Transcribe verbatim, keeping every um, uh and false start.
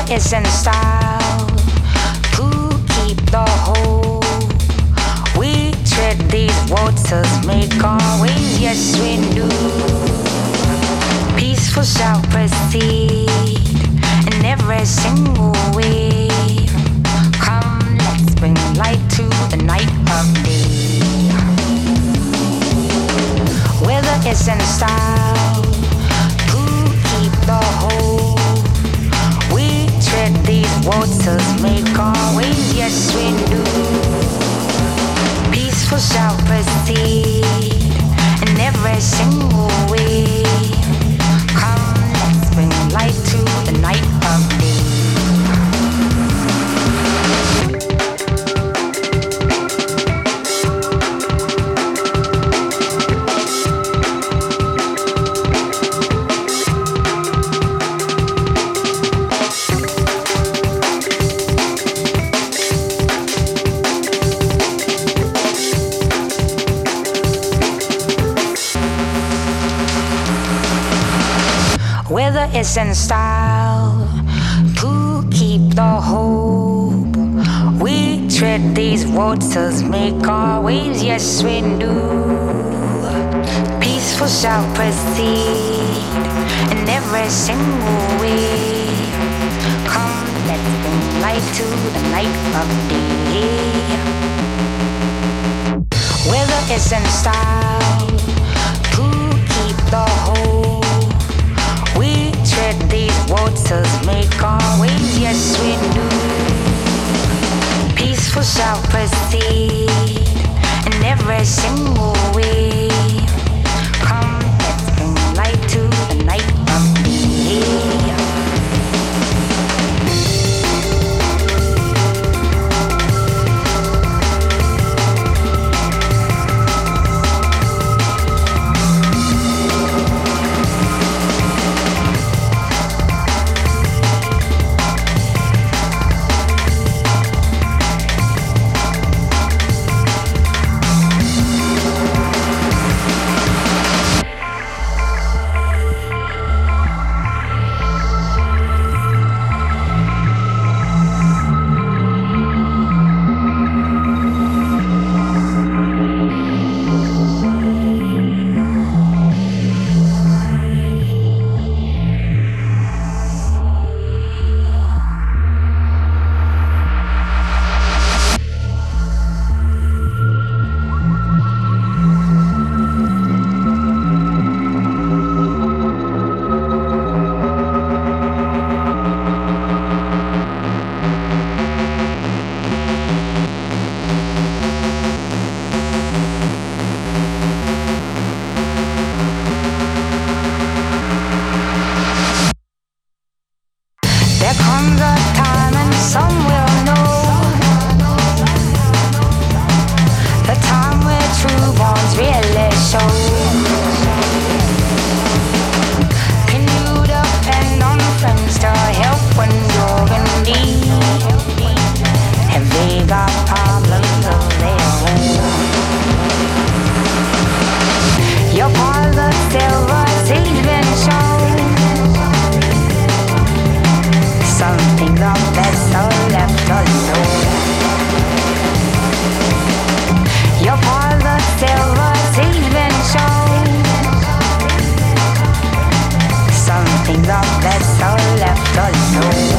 is in style to keep the whole. We tread these waters, make our waves, yes we do. Peaceful shall proceed in every single wave. Come, let's bring light to the night of day. Weather is in style to keep the whole. We tread these waters, make our waves, yes we do. Peaceful shall proceed in every single wave. Come, let's bring light to the night of day. Weather is in style to keep the hope. We tread these waters, make our waves, yes we do. Peaceful shall proceed in every single wave. Come, let's bring light to the night of day. Weather is in style to keep the hope. We tread these waters, make our waves, yes we do. Peaceful shall proceed in every single wave. Come, let's bring light to the night of day. Something of that soul left alone.